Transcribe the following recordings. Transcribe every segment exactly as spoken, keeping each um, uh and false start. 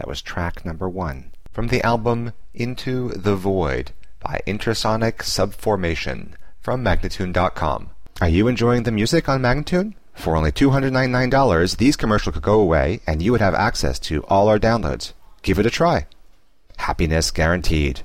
That was track number one. From the album Into the Void by Intrasonic Subformation from Magnatune dot com. Are you enjoying the music on Magnatune? For only two hundred ninety-nine dollars, these commercials could go away and you would have access to all our downloads. Give it a try. Happiness guaranteed.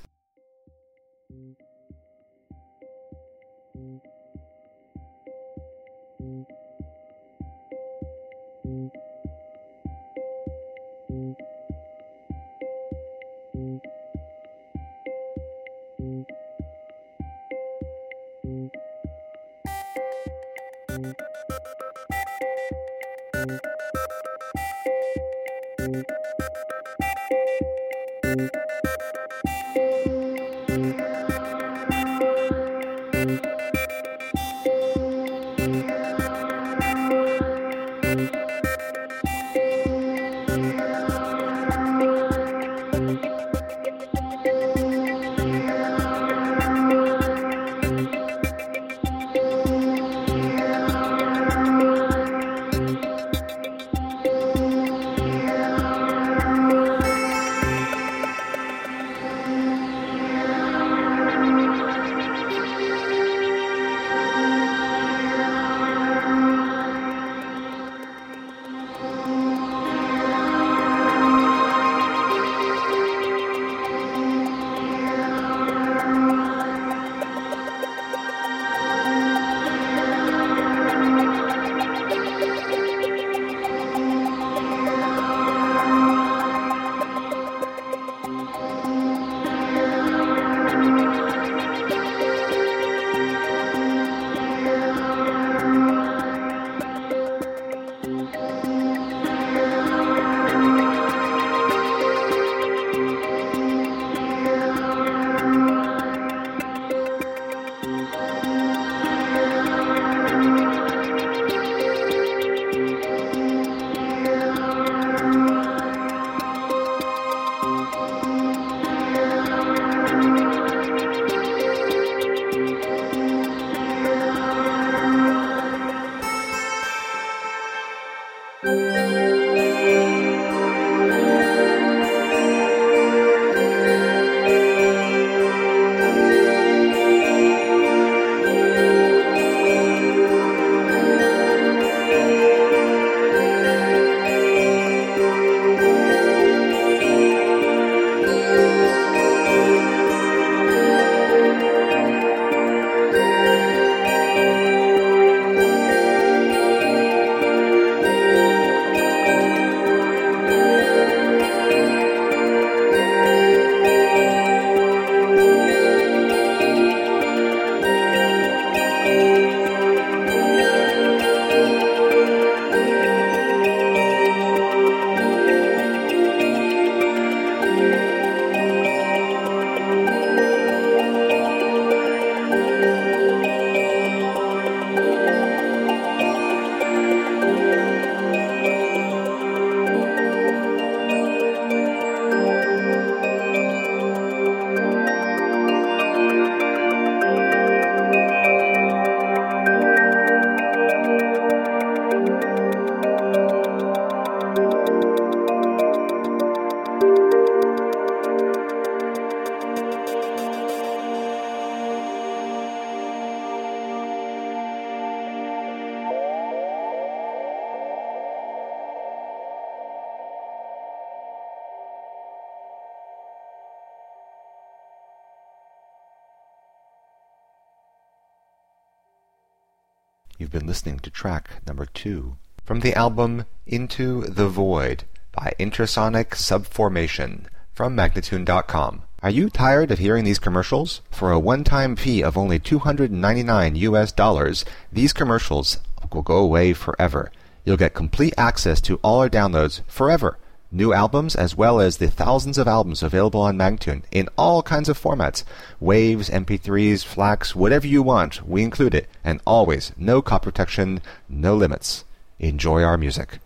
You've been listening to track number two from the album Into the Void by Intrasonic Subformation from Magnatune dot com. Are you tired of hearing these commercials? For a one-time fee of only two hundred ninety-nine U S dollars, these commercials will go away forever. You'll get complete access to all our downloads forever. New albums as well as the thousands of albums available on Magnatune in all kinds of formats. Waves, M P threes, FLACs, whatever you want, we include it. And always, no copy protection, no limits. Enjoy our music.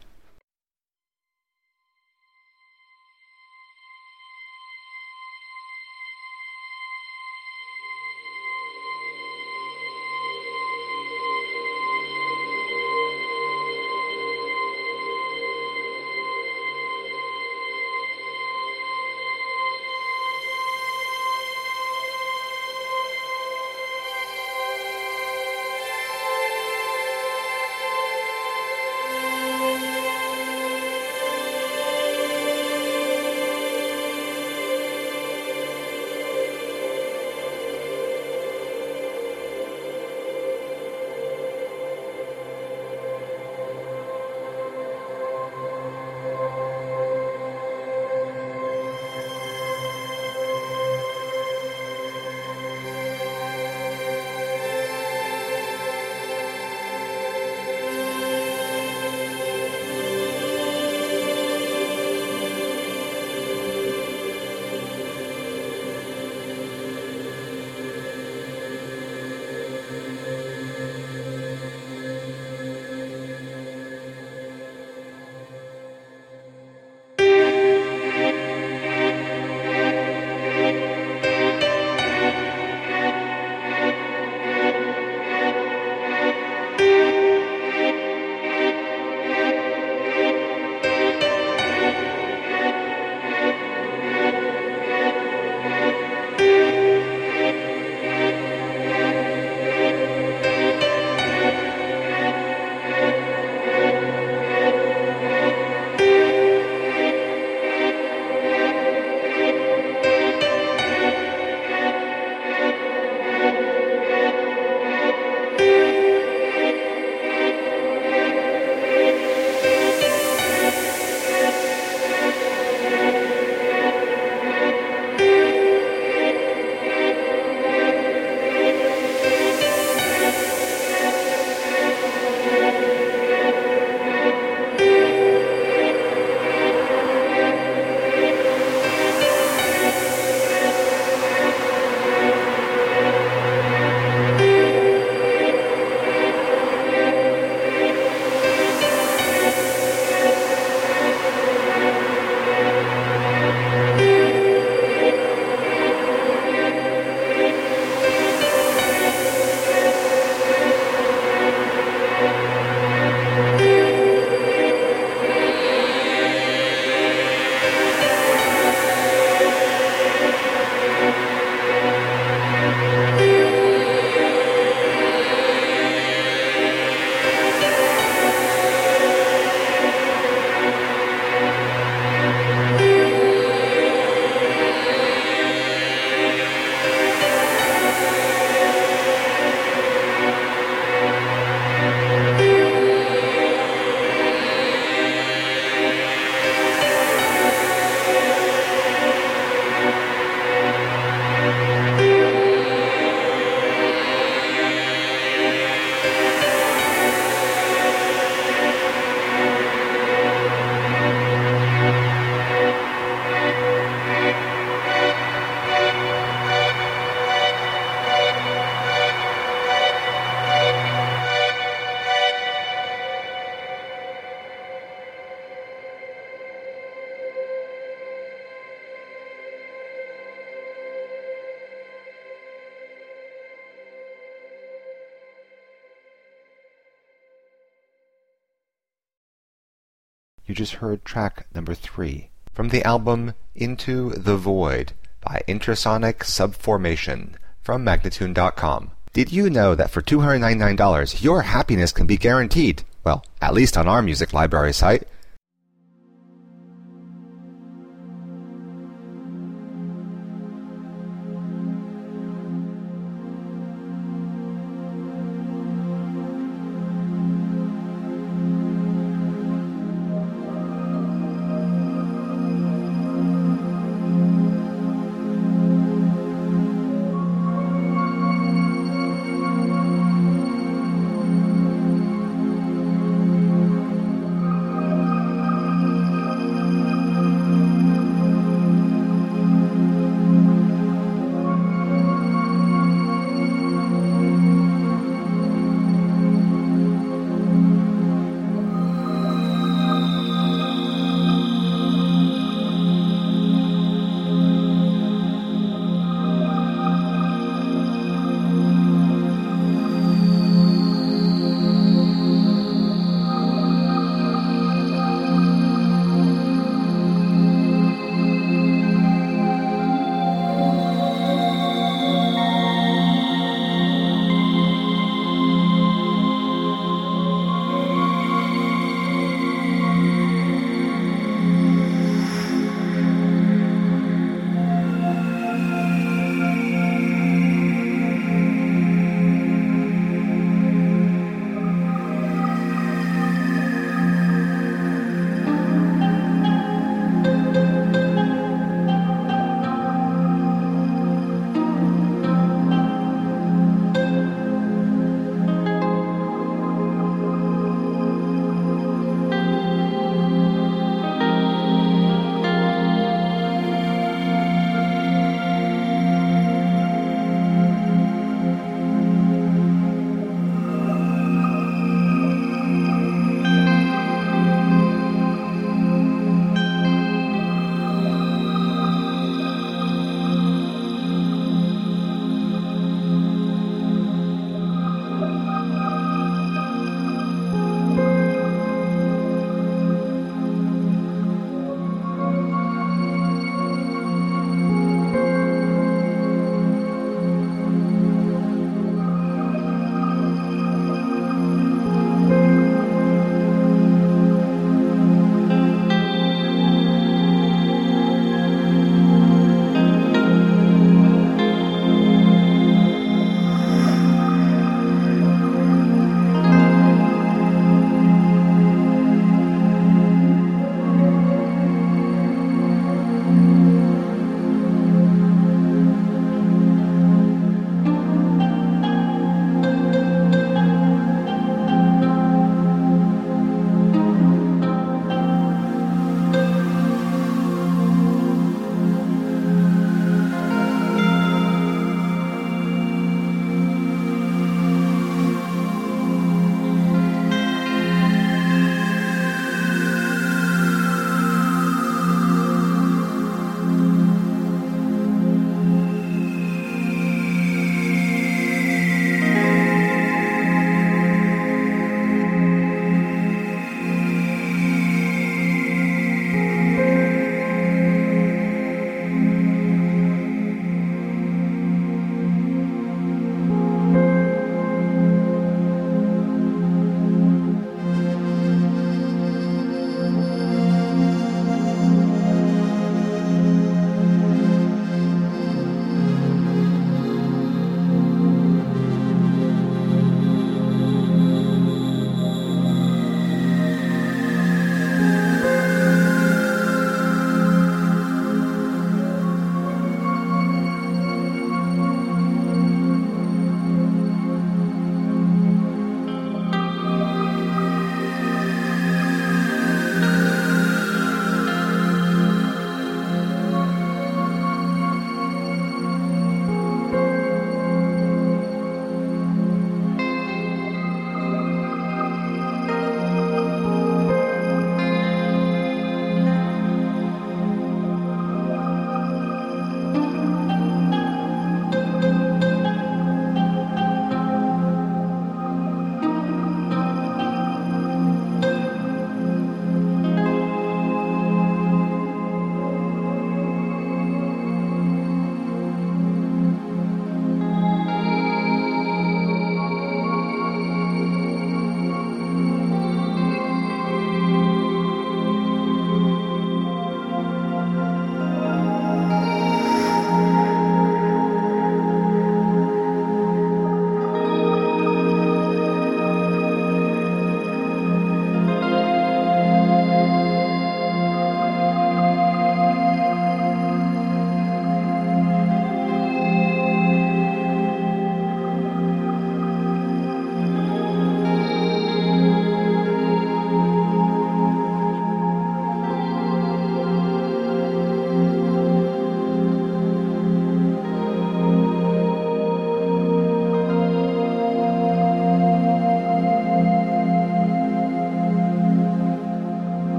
You just heard track number three from the album Into the Void by Intrasonic Subformation from Magnatune dot com. Did you know that for two hundred ninety-nine dollars your happiness can be guaranteed? Well, at least on our music library site.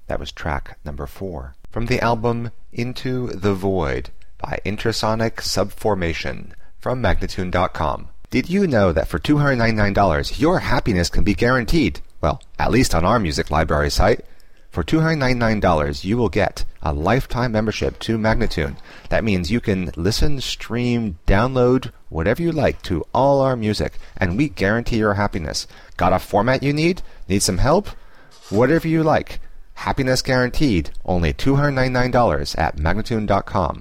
That was track number four. From the album Into the Void by Intrasonic Subformation from Magnatune dot com. Did you know that for two hundred ninety-nine dollars your happiness can be guaranteed? Well, at least on our music library site. For two hundred ninety-nine dollars you will get a lifetime membership to Magnatune. That means you can listen, stream, download, whatever you like to all our music, and we guarantee your happiness. Got a format you need? Need some help? Whatever you like. Happiness guaranteed. Only two hundred ninety-nine dollars at Magnatune dot com.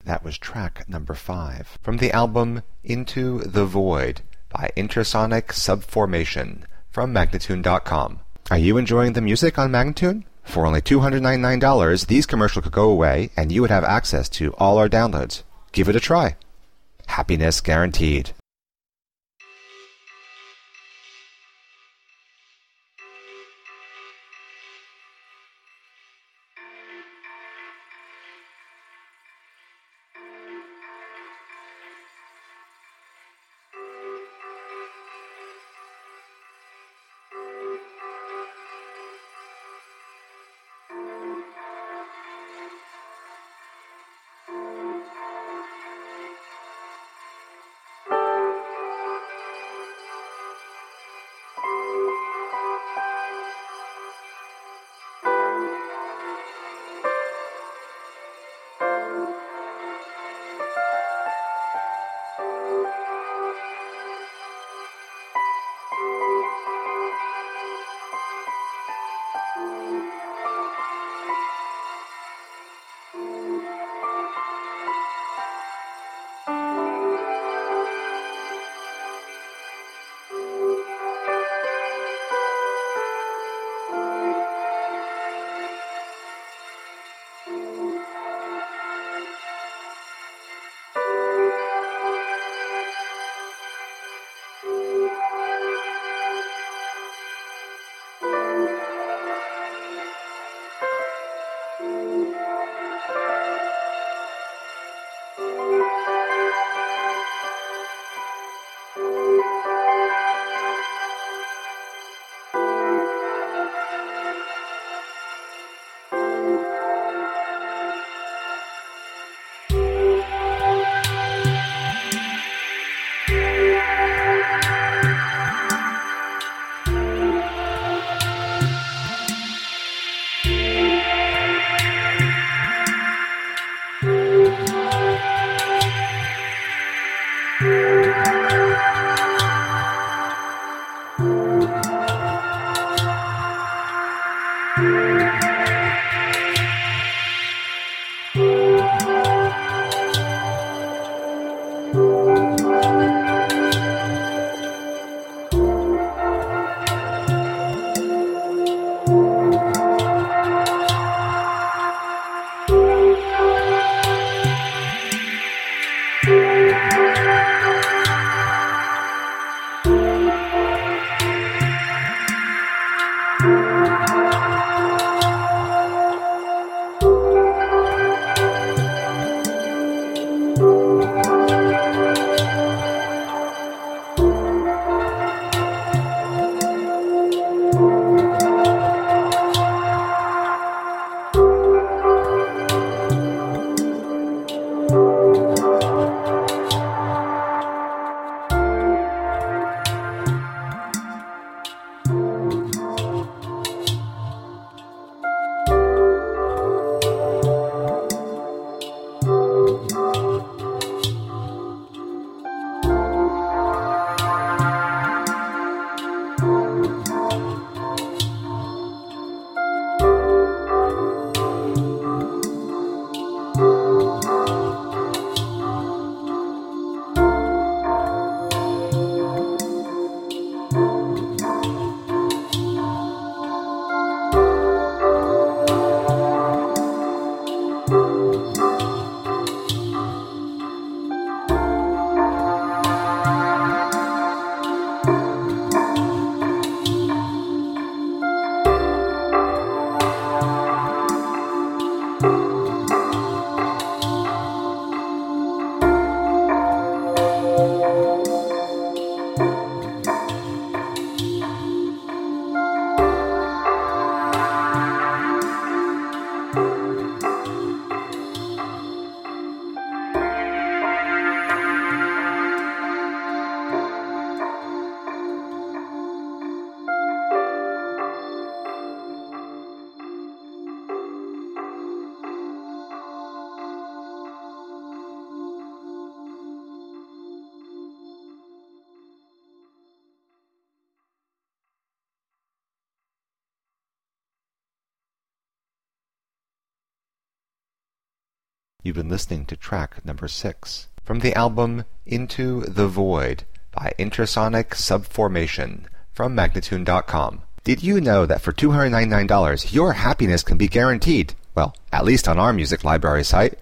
That was track number five from the album Into the Void by Intrasonic Subformation from Magnatune dot com. Are you enjoying the music on Magnatune? For only two hundred ninety-nine dollars, these commercials could go away and you would have access to all our downloads. Give it a try. Happiness guaranteed. You've been listening to track number six from the album Into the Void by Intrasonic Subformation from Magnatune dot com. Did you know that for two hundred ninety-nine dollars your happiness can be guaranteed? Well, at least on our music library site.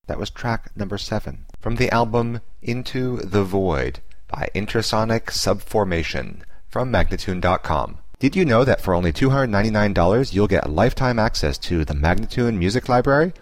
That was track number seven. From the album Into the Void by Intrasonic Subformation from Magnatune dot com. Did you know that for only two hundred ninety-nine dollars you'll get lifetime access to the Magnatune Music Library?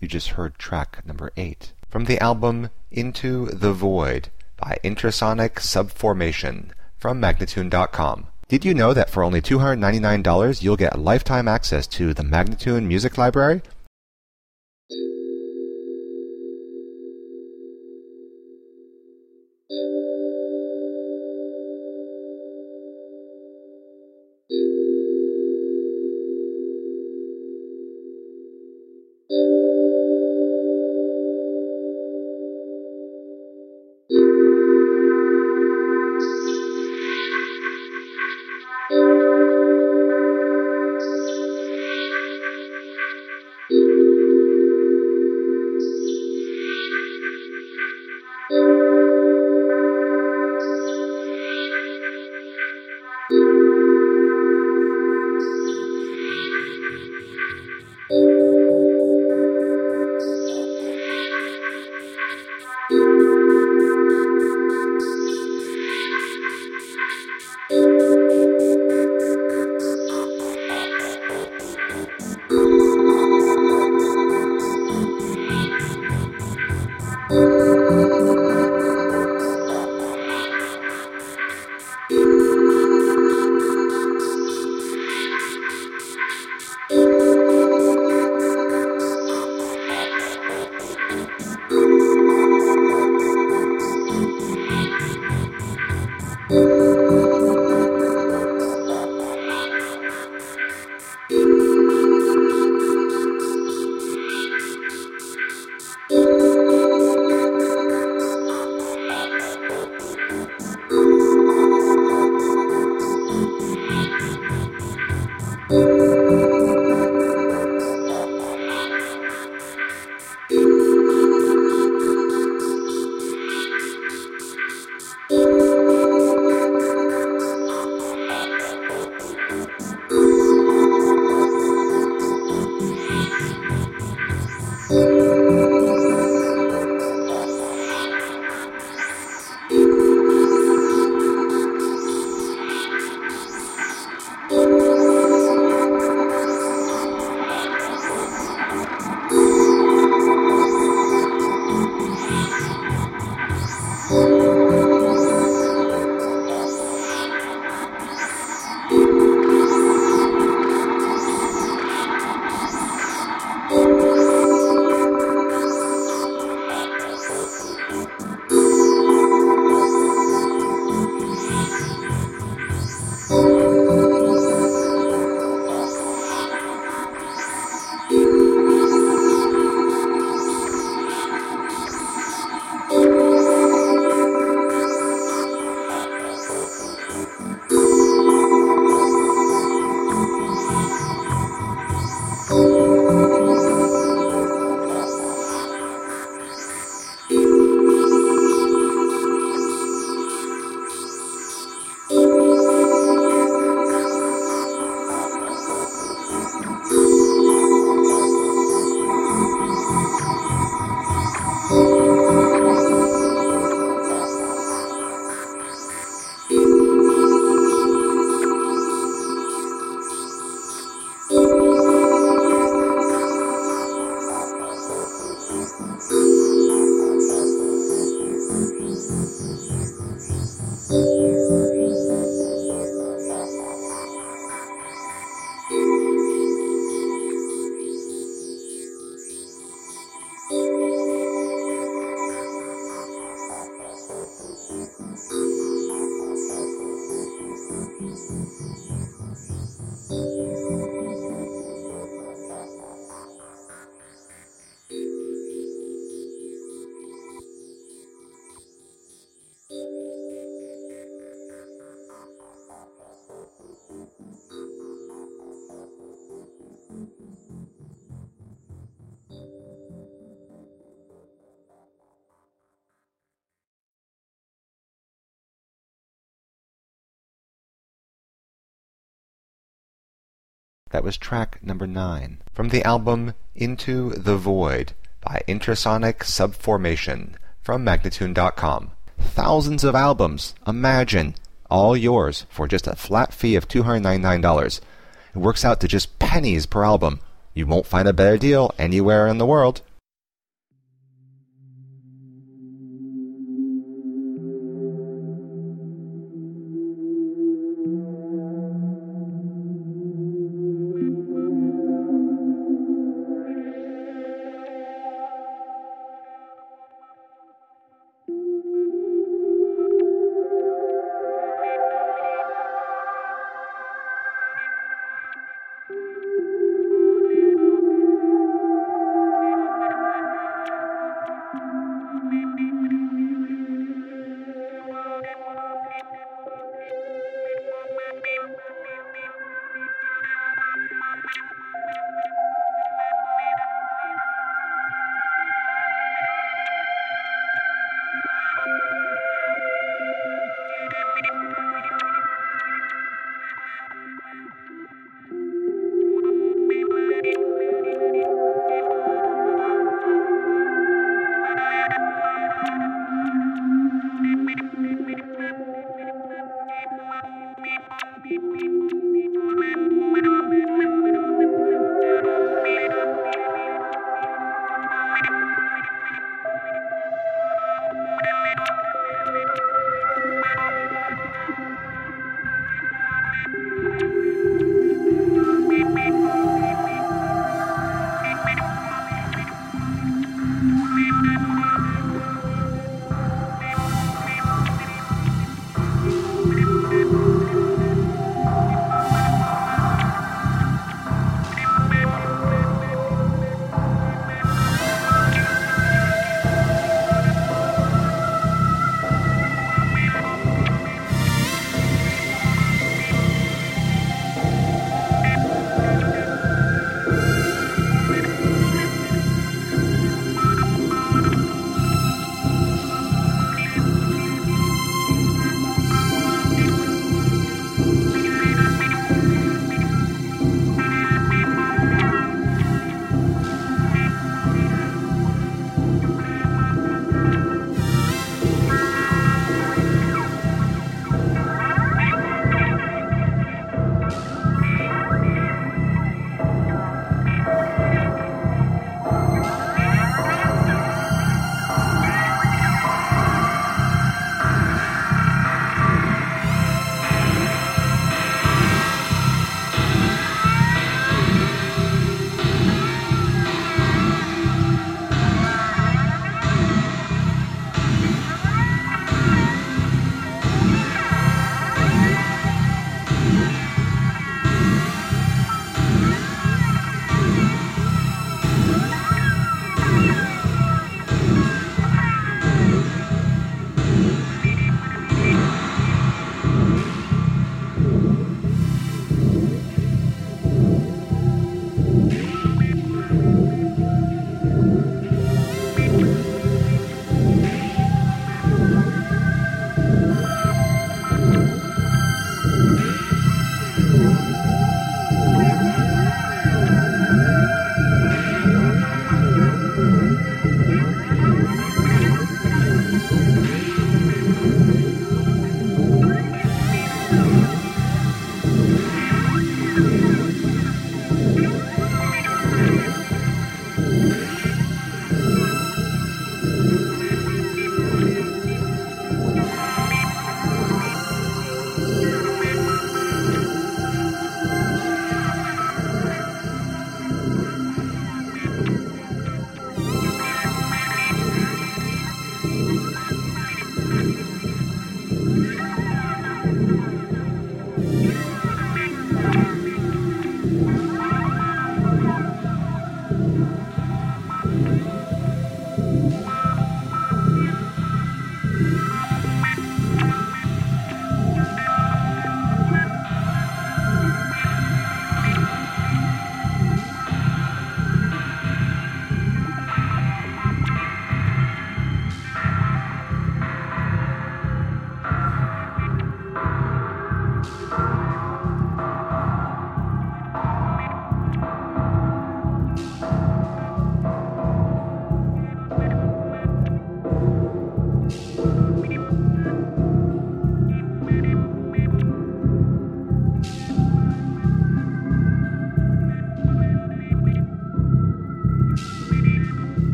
You just heard track number eight. From the album Into the Void by Intrasonic Subformation from Magnatune dot com. Did you know that for only two hundred ninety-nine dollars you'll get lifetime access to the Magnatune Music Library? That was track number nine. From the album Into the Void by Intrasonic Subformation from Magnatune dot com. Thousands of albums, imagine, all yours for just a flat fee of two hundred ninety-nine dollars. It works out to just pennies per album. You won't find a better deal anywhere in the world.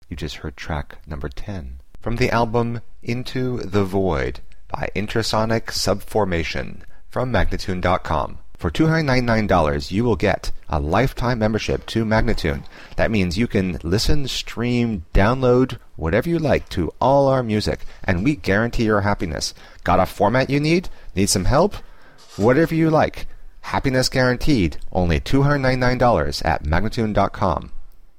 You just heard track number ten. From the album Into the Void by Intrasonic Subformation from Magnatune dot com. For two hundred ninety-nine dollars, you will get a lifetime membership to Magnatune. That means you can listen, stream, download, whatever you like to all our music, and we guarantee your happiness. Got a format you need? Need some help? Whatever you like. Happiness guaranteed. Only two hundred ninety-nine dollars at Magnatune dot com.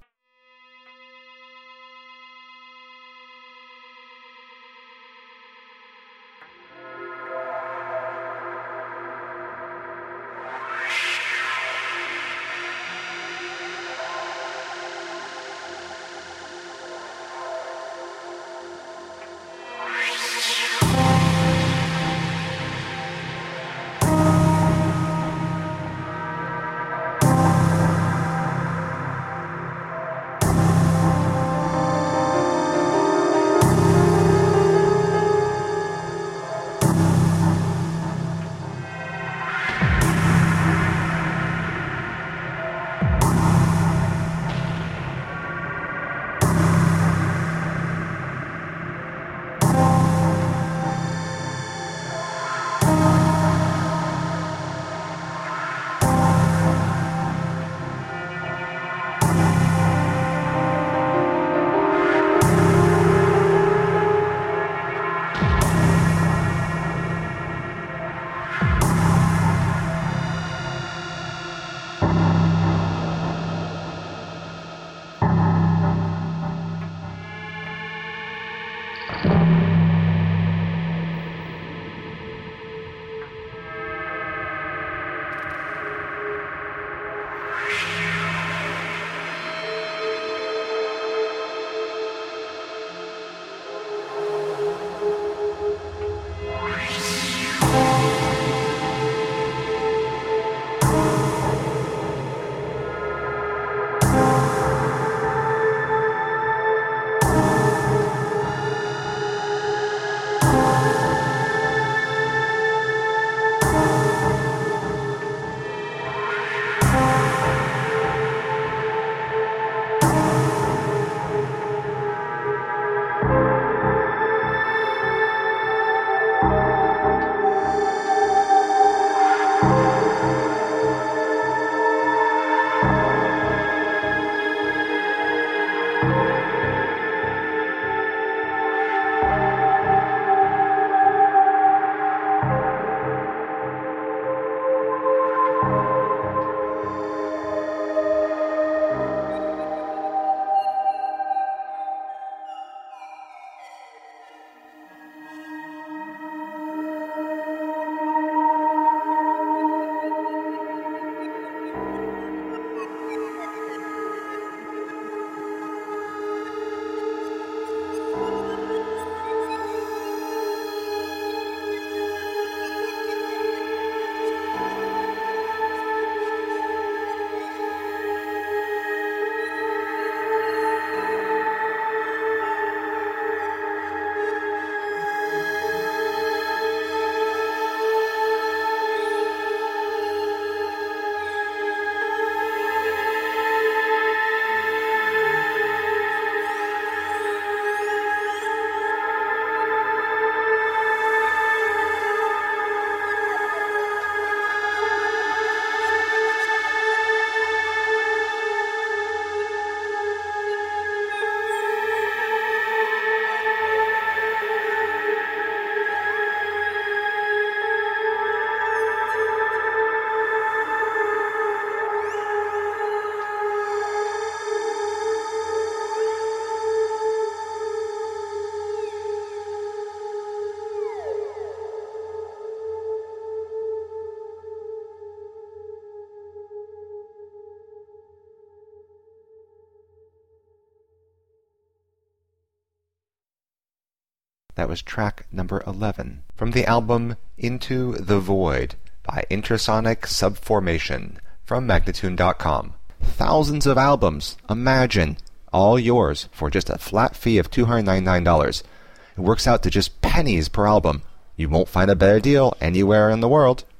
That was track number eleven from the album Into the Void by Intrasonic Subformation from Magnatune dot com. Thousands of albums, imagine, all yours for just a flat fee of two hundred ninety-nine dollars. It works out to just pennies per album. You won't find a better deal anywhere in the world.